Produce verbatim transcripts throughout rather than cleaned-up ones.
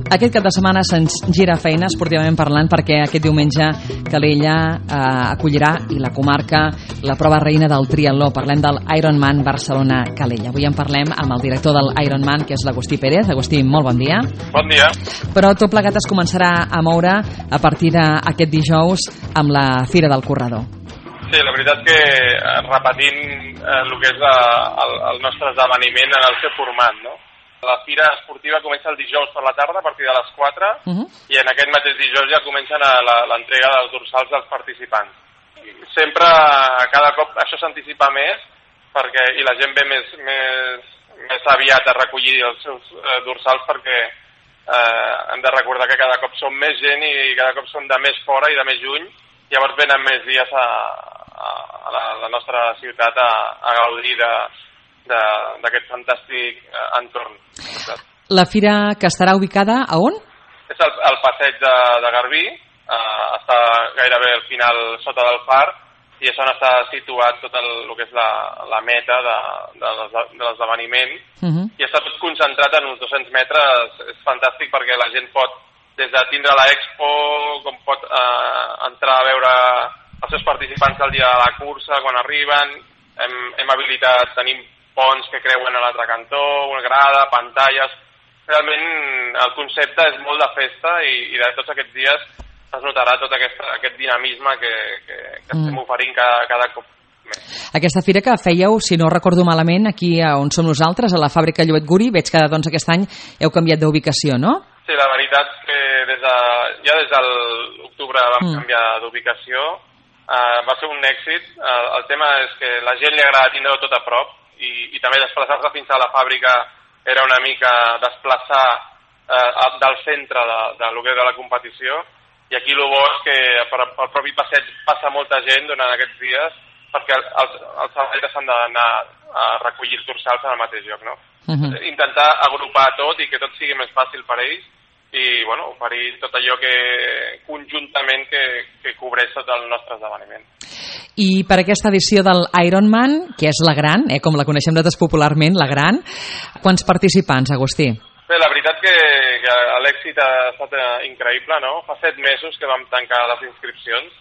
Aquest cap de setmana se'ns gira feina esportivament parlant perquè aquest diumenge Calella eh, acollirà i la comarca la prova reina del triatló. Parlem del Ironman Barcelona-Calella. Avui en parlem amb el director del Ironman, que és l'Agustí Pérez. Agustí, molt bon dia. Bon dia. Però tot plegat es començarà a moure a partir d'aquest dijous amb la Fira del Corredor. Sí, la veritat que repetint eh, el que és la, el, el nostre esdeveniment en el seu format, no? La fira esportiva comença el dijous per la tarda a partir de les quatre uh -huh. i en aquest mateix dijous ja comencen l'entrega dels dorsals dels participants. Sempre, cada cop, això s'anticipa més perquè, i la gent ve més, més, més aviat a recollir els seus eh, dorsals perquè eh, hem de recordar que cada cop som més gent i cada cop som de més fora i de més lluny, llavors venen més dies a, a, la, a la nostra ciutat a, a gaudir de d'aquest fantàstic eh, entorn. La fira que estarà ubicada a on? És el, el passeig de, de Garbí, eh, està gairebé al final sota del far i és on està situat tot el, el que és la, la meta de, de l'esdeveniment uh-huh. i està tot concentrat en uns dos-cents metres. És fantàstic perquè la gent pot, des de tindre l'expo, com pot eh, entrar a veure els seus participants el dia de la cursa, quan arriben, hem, hem habilitat, tenim ponts que creuen a l'altre cantó, una grada, pantalles. Realment el concepte és molt de festa i, i de tots aquests dies es notarà tot aquest, aquest dinamisme que, que, que estem mm. oferint cada, cada cop més. Aquesta fira que fèieu, si no recordo malament, aquí on som nosaltres, a la fàbrica Llobet Guri, veig que doncs, aquest any heu canviat d'ubicació, no? Sí, la veritat és que des de, ja des de l'octubre vam mm. canviar d'ubicació. Uh, va ser un èxit. Uh, el tema és que la gent li agrada tindre-ho tot a prop, I, i també desplaçar-se fins a la fàbrica era una mica desplaçar eh, del centre de, de, de, de la competició, i aquí el bo és que per, pel propi passeig passa molta gent durant aquests dies perquè els, els atletes s'han d'anar a recollir els dorsals en el mateix lloc, no? Uh-huh. Intentar agrupar tot i que tot sigui més fàcil per ells i bueno, oferir tot allò que conjuntament que, que cobreix tot el nostre esdeveniment. I per aquesta edició del Ironman, que és la gran, eh, com la coneixem nosaltres popularment, la gran, quants participants, Agustí? Bé, la veritat que, que l'èxit ha estat increïble, no? Fa set mesos que vam tancar les inscripcions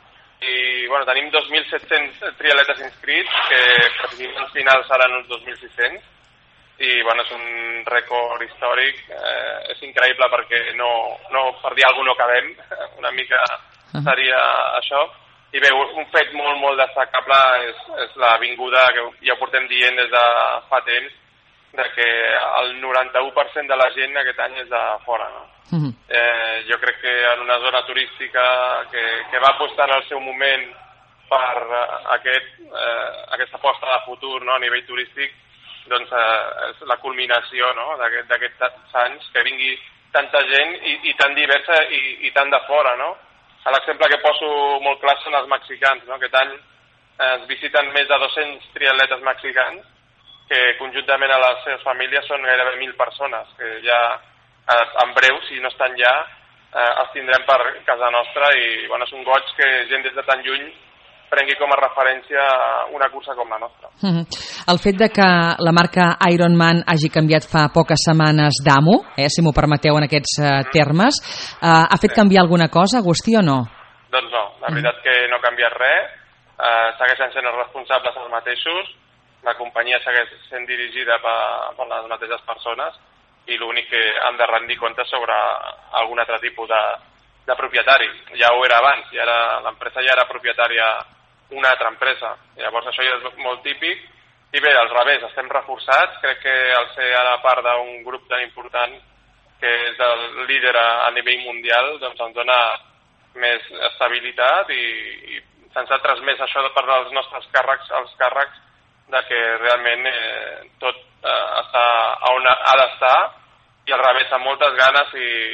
i bueno, tenim dos mil set-cents triatletes inscrits, que participants finals seran uns dos mil sis-cents i bueno, és un rècord històric, eh, és increïble perquè no, no per dir alguna cosa no cabem, una mica seria això. I bé, un fet molt, molt destacable és, és la vinguda que ja portem dient des de fa temps, de que el noranta-u per cent de la gent aquest any és de fora, no? Uh-huh. eh, jo crec que en una zona turística que, que va apostar en el seu moment per aquest, eh, aquesta aposta de futur, no? A nivell turístic, doncs eh, és la culminació, no? d'aquests anys, que vingui tanta gent i, i tan diversa i, i tan de fora, no? L'exemple que poso molt clar són els mexicans, no? Aquest any eh, es visiten més de dos-cents triatletes mexicans que conjuntament a les seves famílies són gairebé mil persones, que ja eh, en breu, si no estan ja, eh, els tindrem per casa nostra i bueno, és un goig que gent des de tan lluny prengui com a referència una cursa com la nostra. Mm-hmm. El fet de que la marca Ironman hagi canviat fa poques setmanes d'amo, eh, si m'ho permeteu en aquests eh, termes, eh, ha fet sí. canviar alguna cosa, Agustí, o no? Doncs no, la veritat mm-hmm. que no ha canviat res, eh, segueixen sent els responsables els mateixos, la companyia segueix sent dirigida per, per les mateixes persones i l'únic que han de rendir comptes sobre algun altre tipus de, de propietari. Ja ho era abans, ja era, l'empresa ja era propietària una altra empresa. Llavors això ja és molt típic. I bé, al revés, estem reforçats. Crec que al ser ara part d'un grup tan important que és el líder a, a nivell mundial, doncs ens dona més estabilitat i, i se'ns ha transmès això per als nostres càrrecs, als càrrecs, de que realment eh, tot eh, està on ha d'estar i al revés, amb moltes ganes i,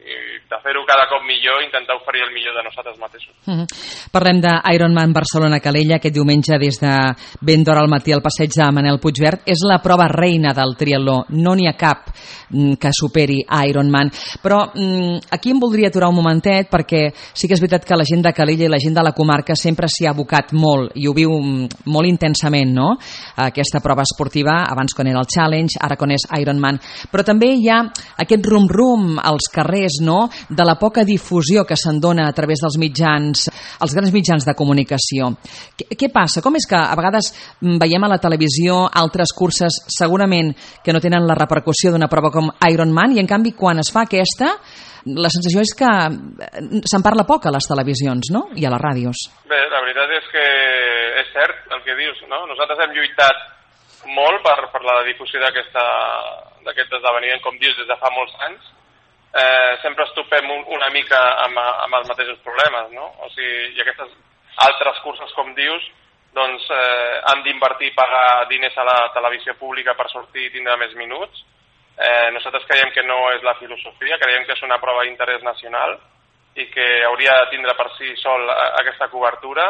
i de fer-ho cada cop millor, intentar oferir el millor de nosaltres mateixos. Mm-hmm. Parlem d'Ironman Barcelona-Calella aquest diumenge des de ben d'hora al matí al passeig de Manel Puigverd. És la prova reina del triatló, no n'hi ha cap que superi Ironman. Però mm, aquí em voldria aturar un momentet perquè sí que és veritat que la gent de Calella i la gent de la comarca sempre s'hi ha abocat molt i ho viu molt intensament, no? Aquesta prova esportiva, abans quan era el Challenge, ara quan és Ironman. Però també hi ha aquest rum-rum als carrers, no?, de la poca difusió que se'n dona a través dels mitjans, els grans mitjans de comunicació. Què, què passa? Com és que a vegades veiem a la televisió altres curses segurament que no tenen la repercussió d'una prova com Ironman i en canvi quan es fa aquesta la sensació és que se'n parla poc a les televisions, no?, i a les ràdios. Bé, la veritat és que és cert el que dius, no? Nosaltres hem lluitat molt per, per la difusió d'aquest esdeveniment, com dius, des de fa molts anys. Eh, sempre ens topem un, una mica amb, amb els mateixos problemes, no? O sigui, i aquestes altres curses, com dius, doncs eh, han d'invertir i pagar diners a la televisió pública per sortir i tindre més minuts. Eh, nosaltres creiem que no és la filosofia, creiem que és una prova d'interès nacional i que hauria de tindre per si sol aquesta cobertura.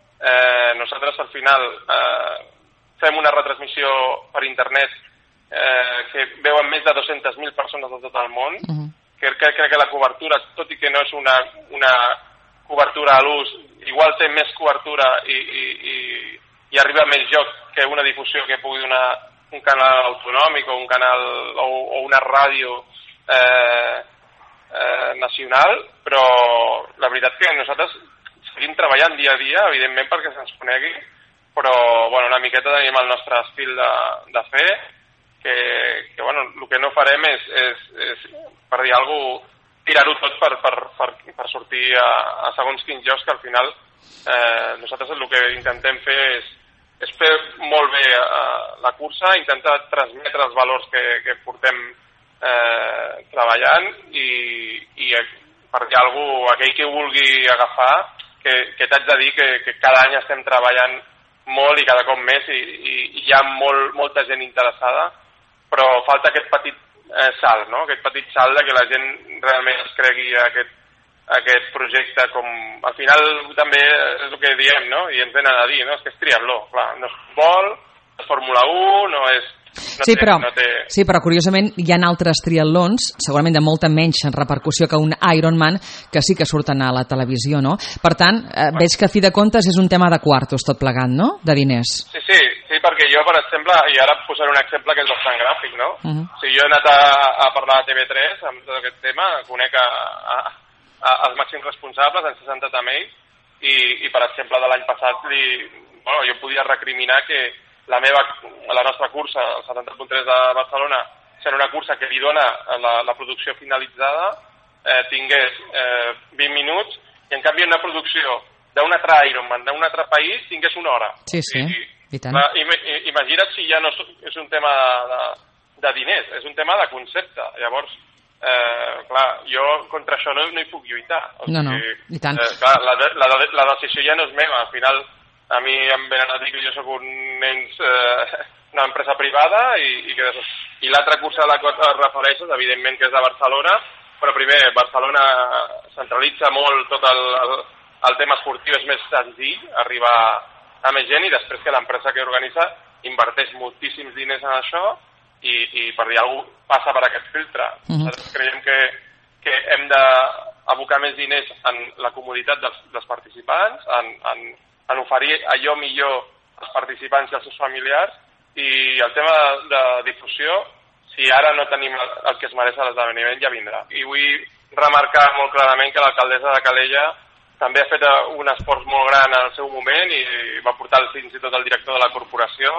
Eh, nosaltres al final eh, fem una retransmissió per internet eh, que veuen més de dues-centes mil persones de tot el món. Uh-huh. que, que crec que la cobertura, tot i que no és una, una cobertura a l'ús, igual té més cobertura i, i, i, i arriba a més lloc que una difusió que pugui donar un canal autonòmic o un canal o, o una ràdio eh, eh, nacional, però la veritat que nosaltres seguim treballant dia a dia, evidentment perquè se'ns conegui, però bueno, una miqueta tenim el nostre estil de, de fer, que, que bueno, el que no farem és, és, és per dir alguna cosa, tirar-ho tot per, per, per, per sortir a, a segons quins llocs, que al final eh, nosaltres el que intentem fer és és fer molt bé uh, la cursa, intentar transmetre els valors que, que portem eh, treballant i, i per dir alguna cosa, aquell que vulgui agafar, que, que t'haig de dir que, que cada any estem treballant molt i cada cop més i, i, i hi ha molt, molta gent interessada, però falta aquest petit eh, salt, no? Aquest petit salt de que la gent realment es cregui aquest aquest projecte, com al final també és el que diem, no? I ens venen a dir, no? És que és triatló, clar, no és futbol, no és Fórmula u, no és... No sí, té, però, no té... sí, però curiosament hi ha altres triatlons, segurament de molta menys repercussió que un Ironman, que sí que surten a la televisió, no? Per tant, eh, veig que a fi de comptes és un tema de quartos tot plegat, no? De diners. Sí, sí, sí, perquè jo, per exemple, i ara posaré un exemple que és bastant gràfic, no? Uh-huh. O sigui, jo he anat a, a parlar a T V tres amb tot aquest tema, conec a... a els màxims responsables, ens he sentat amb ells i, i per exemple, de l'any passat li, bueno, jo podia recriminar que la meva, la nostra cursa, el setanta punt tres de Barcelona, sent una cursa que li dona la, la producció finalitzada, eh, tingués eh, vint minuts i en canvi una producció d'un altre Ironman, d'un altre país, tingués una hora. Sí, sí, i, i tant. La, imagina't si ja no és un tema de, de diners, és un tema de concepte. Llavors, Eh, clar, jo contra això no, no hi puc lluitar. O no, no, sigui, i tant. Eh, clar, la, la, la decisió ja no és meva. Al final, a mi em venen a dir que jo soc un ens, eh, una empresa privada i, i, que, i l'altra cursa a la qual et refereixes, evidentment que és de Barcelona, però primer, Barcelona centralitza molt tot el, el, el tema esportiu, és més senzill arribar a més gent i després que l'empresa que organitza inverteix moltíssims diners en això i, i per dir alguna cosa passa per aquest filtre. Uh-huh. Nosaltres creiem que, que hem d'abocar més diners en la comoditat dels, dels participants, en, en, en oferir allò millor als participants i als seus familiars, i el tema de, de difusió, si ara no tenim el, el que es mereix a l'esdeveniment, ja vindrà. I vull remarcar molt clarament que l'alcaldessa de Calella també ha fet un esforç molt gran en el seu moment i va portar fins i tot el director de la corporació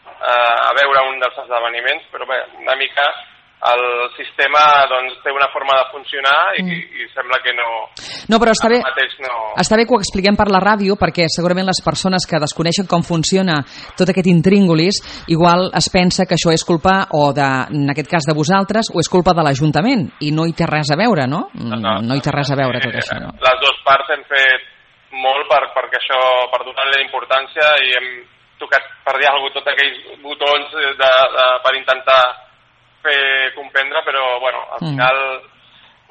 a veure un dels esdeveniments, però bé, una mica el sistema doncs, té una forma de funcionar i, mm. i sembla que no... No, però està bé, no... està bé que ho expliquem per la ràdio, perquè segurament les persones que desconeixen com funciona tot aquest intríngulis, igual es pensa que això és culpa, o de, en aquest cas de vosaltres, o és culpa de l'Ajuntament, i no hi té res a veure, no? No, no, no hi té res a veure tot això, no? Les dues parts hem fet molt per, perquè això, per donar-li importància, i hem tocat, per dir alguna cosa, tots aquells botons de, de, per intentar fer comprendre, però bueno, al final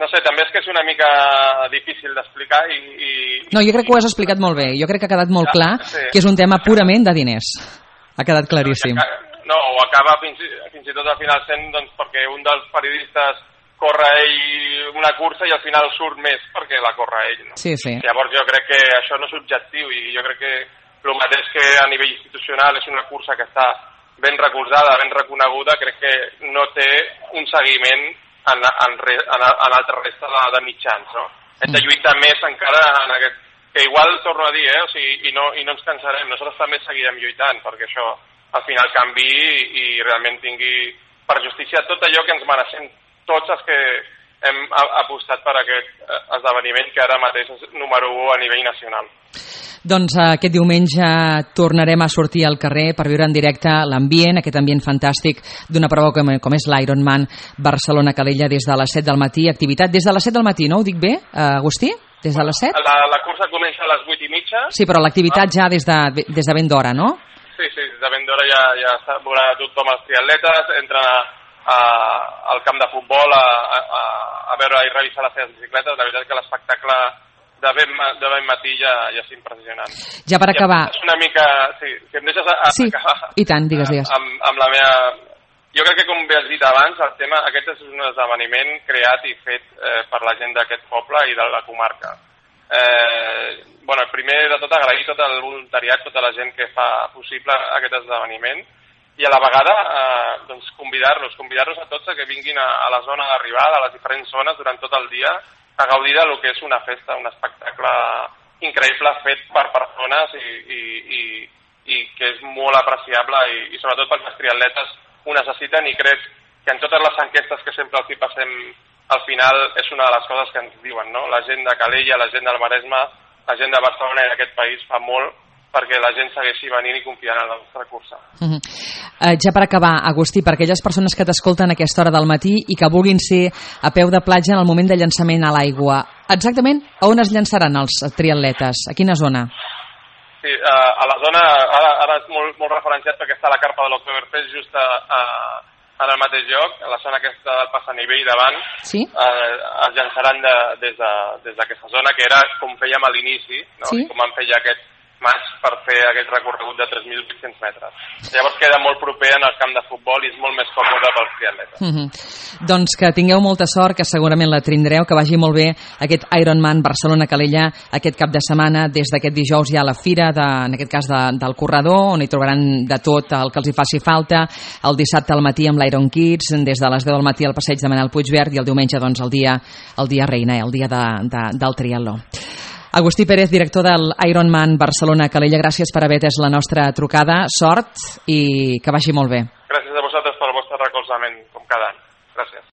no sé, també és que és una mica difícil d'explicar i, i... No, jo crec que ho has explicat molt bé. Jo crec que ha quedat molt clar sí. que és un tema purament de diners. Ha quedat claríssim. No, o acaba fins, fins i tot al final sent doncs, perquè un dels periodistes corre ell una cursa i al final surt més perquè la corre ell. No? Sí, sí. Llavors jo crec que això no és objectiu i jo crec que el mateix que a nivell institucional és una cursa que està ben recolzada, ben reconeguda, crec que no té un seguiment en, en, re, en, en altra resta de, de mitjans, no? Hem de lluitar més encara en aquest... Que igual, torno a dir, eh? O sigui, i, no, i no ens cansarem, nosaltres també seguirem lluitant perquè això al final canvi i, i realment tingui per justícia tot allò que ens mereixem tots els que hem apostat per aquest esdeveniment que ara mateix és número u a nivell nacional. Doncs aquest diumenge tornarem a sortir al carrer per viure en directe l'ambient, aquest ambient fantàstic d'una prova com, com és l'Ironman Barcelona-Calella des de les set del matí. Activitat des de les set del matí, no? Ho dic bé, Agustí? Des de les set? La, la cursa comença a les vuit i mitja. Sí, però l'activitat ah. ja des de, des de ben d'hora, no? Sí, sí, des de ben d'hora ja, ja veurà tothom els triatletes, entren a, a, al camp de futbol a, a, a veure i revisar les seves bicicletes. La veritat és que l'espectacle de ben, de ben matí ja, ja és impressionant. Ja per acabar... Ja, és una mica... Sí, si em deixes a, a sí, acabar... i tant, digues, digues. Amb, amb la meva... Jo crec que, com bé has dit abans, el tema, aquest és un esdeveniment creat i fet eh, per la gent d'aquest poble i de la comarca. Eh, bueno, primer de tot agrair tot el voluntariat, tota la gent que fa possible aquest esdeveniment i a la vegada eh, doncs convidar-los, convidar-los a tots a que vinguin a, a la zona d'arribada, a les diferents zones durant tot el dia, a gaudir del que és una festa, un espectacle increïble fet per persones i, i, i, i que és molt apreciable i, i sobretot perquè els triatletes ho necessiten i crec que en totes les enquestes que sempre els hi passem al final és una de les coses que ens diuen, no? La gent de Calella, la gent del Maresme, la gent de Barcelona i d'aquest país fa molt perquè la gent segueixi venint i confiant en la nostra cursa. Uh-huh. Uh, ja per acabar, Agustí, per aquelles persones que t'escolten a aquesta hora del matí i que vulguin ser a peu de platja en el moment de llançament a l'aigua, exactament a on es llançaran els triatletes? A quina zona? Sí, uh, a la zona, ara, ara és molt, molt referenciat perquè està la carpa de l'Oktoberfest just a, a, en el mateix lloc, a la zona aquesta del passanivell davant, sí? uh, es llançaran de, des d'aquesta de, zona, que era com fèiem a l'inici, no? Sí? Com vam fer ja aquest maig per fer aquest recorregut de tres mil vuit-cents metres. Llavors queda molt proper en el camp de futbol i és molt més còmode pels triatletes. Uh -huh. Doncs que tingueu molta sort, que segurament la tindreu, que vagi molt bé aquest Ironman Barcelona-Calella aquest cap de setmana. Des d'aquest dijous hi ha la fira, de, en aquest cas de, del corredor, on hi trobaran de tot el que els hi faci falta. El dissabte al matí amb l'Iron Kids, des de les deu del matí al passeig de Manel Puigverd, i el diumenge doncs, el dia, el dia reina, el dia de, de, del triatló. Agustí Pérez, director del Ironman Barcelona-Calella, gràcies per haver atès la nostra trucada. Sort i que vagi molt bé. Gràcies a vosaltres pel vostre recolzament, com cada any. Gràcies.